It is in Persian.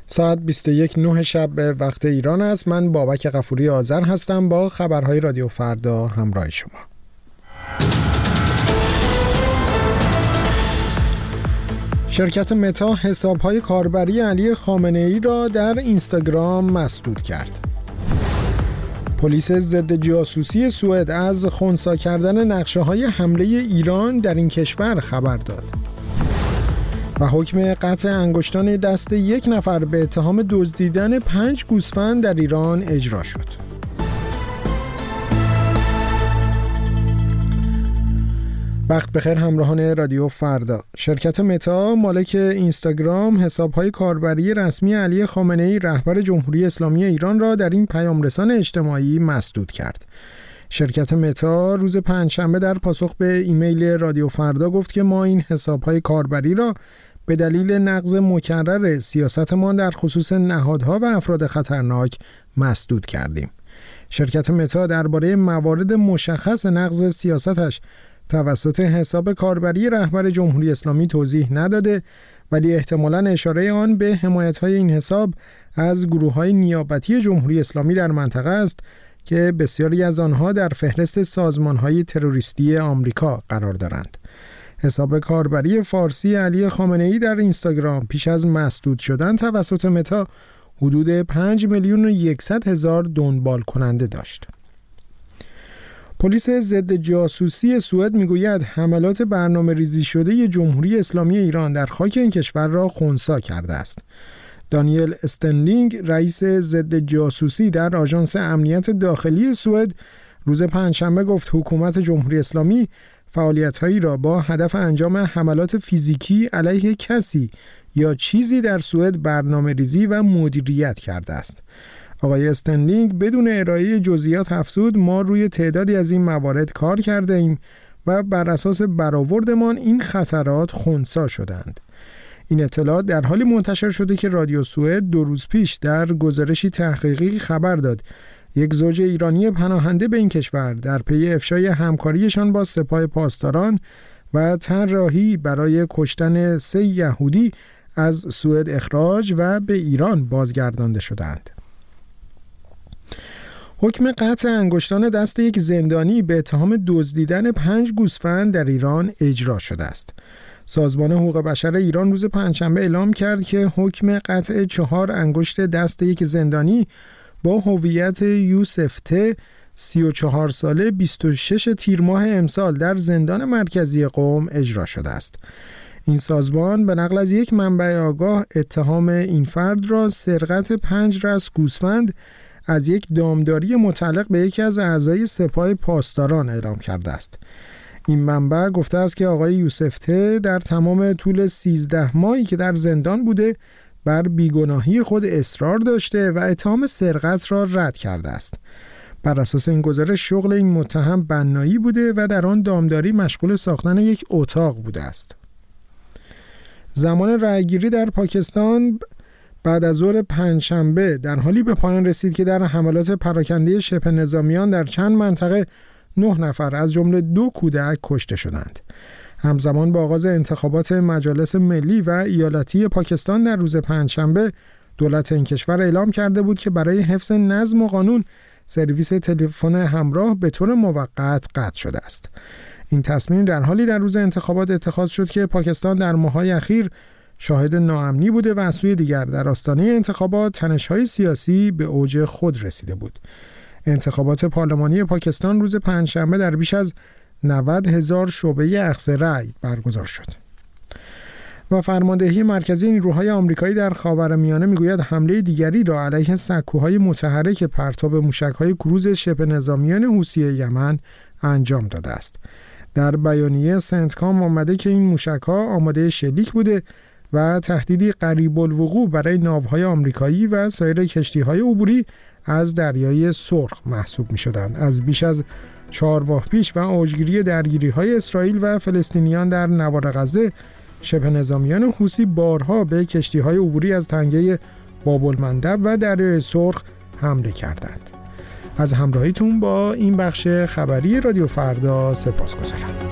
ساعت 21:09 شب به وقت ایران است. من بابک غفوری آذر هستم با خبرهای رادیو فردا همراه شما. شرکت متا حساب‌های کاربری علی خامنه‌ای را در اینستاگرام مسدود کرد. پلیس ضد جاسوسی سوئد از خنثی کردن نقشه‌های حمله ایران در این کشور خبر داد. و حکم قطع انگشتان دست یک نفر به اتهام دزدیدن 5 گوسفند در ایران اجرا شد. وقت بخیر همراهان رادیو فردا. شرکت متا مالک اینستاگرام حساب‌های کاربری رسمی علی خامنه‌ای رهبر جمهوری اسلامی ایران را در این پیامرسان اجتماعی مسدود کرد. شرکت متا روز پنجشنبه در پاسخ به ایمیل رادیو فردا گفت که ما این حساب‌های کاربری را به دلیل نقض مکرر سیاستمان در خصوص نهادها و افراد خطرناک مسدود کردیم. شرکت متا درباره موارد مشخص نقض سیاستش توسط حساب کاربری رهبر جمهوری اسلامی توضیح نداده، ولی احتمالاً اشاره آن به حمایت‌های این حساب از گروه‌های نیابتی جمهوری اسلامی در منطقه است که بسیاری از آنها در فهرست سازمان‌های تروریستی آمریکا قرار دارند. حساب کاربری فارسی علی خامنه‌ای در اینستاگرام پیش از مسدود شدن توسط متا حدود 5,100,000 دنبال کننده داشت. پلیس ضد جاسوسی سوئد میگوید حملات برنامه‌ریزی شده جمهوری اسلامی ایران در خاک این کشور را خنثی کرده است. دانیل استنلینگ رئیس ضد جاسوسی در آژانس امنیت داخلی سوئد روز پنجشنبه گفت حکومت جمهوری اسلامی فعالیت‌هایی را با هدف انجام حملات فیزیکی علیه کسی یا چیزی در سوئد برنامه‌ریزی و مدیریت کرده است. آقای استنلینگ بدون ارائه جزئیات افزود ما روی تعدادی از این موارد کار کرده ایم و بر اساس برآوردمان این خطرات خنثی شدند. این اطلاعات در حالی منتشر شده که رادیو سوئد 2 روز پیش در گزارشی تحقیقی خبر داد یک زوج ایرانی پناهنده به این کشور در پی افشای همکاریشان با سپاه پاسداران و طراحی برای کشتن 3 یهودی از سوئد اخراج و به ایران بازگردانده شدند. حکم قطع انگشتان دست یک زندانی به اتهام دزدیدن 5 گوسفند در ایران اجرا شده است. سازمان حقوق بشر ایران روز پنجشنبه اعلام کرد که حکم قطع 4 انگشت دست یک زندانی با هویت یوسف ت 34 ساله 26 تیر ماه امسال در زندان مرکزی قم اجرا شده است. این سازمان به نقل از یک منبع آگاه اتهام این فرد را سرقت 5 رأس گوسفند از یک دامداری متعلق به یکی از اعضای سپاه پاسداران اعلام کرده است. این منبع گفته است که آقای یوسف ت در تمام طول 13 ماهی که در زندان بوده بر بیگناهی خود اصرار داشته و اتهام سرقت را رد کرده است. بر اساس این گزارش شغل این متهم بنایی بوده و در آن دامداری مشغول ساختن یک اتاق بوده است. زمان رأیگیری در پاکستان بعد از ظهر پنجشنبه در حالی به پایان رسید که در حملات پراکنده شبه نظامیان در چند منطقه 9 نفر از جمله 2 کودک کشته شدند. همزمان با آغاز انتخابات مجالس ملی و ایالتی پاکستان در روز پنجشنبه دولت این کشور اعلام کرده بود که برای حفظ نظم و قانون سرویس تلفن همراه به طور موقت قطع شده است. این تصمیم در حالی در روز انتخابات اتخاذ شد که پاکستان در ماه‌های اخیر شاهد ناامنی بوده و از سوی دیگر در آستانه انتخابات تنش‌های سیاسی به اوج خود رسیده بود. انتخابات پارلمانی پاکستان روز پنجشنبه در بیش از 90,000 شعبه اخذ رأی برگزار شد. و فرماندهی مرکزی نیروهای آمریکایی در خاورمیانه میگوید حمله دیگری را علیه سکوهای متحرک پرتاب موشک‌های کروز شبه نظامیان حوثی یمن انجام داده است. در بیانیه سنتکام آمده که این موشک‌ها آماده شلیک بوده و تهدیدی قریب الوقوع برای ناوهای آمریکایی و سایر کشتی‌های عبوری از دریای سرخ محسوب می‌شدند. از بیش از 4 ماه پیش و اوجگیری درگیری‌های اسرائیل و فلسطینیان در نوار غزه، شبه نظامیان حوثی بارها به کشتی‌های عبوری از تنگه باب‌المندب و دریای سرخ حمله کردند. از همراهیتون با این بخش خبری رادیو فردا سپاسگزارم.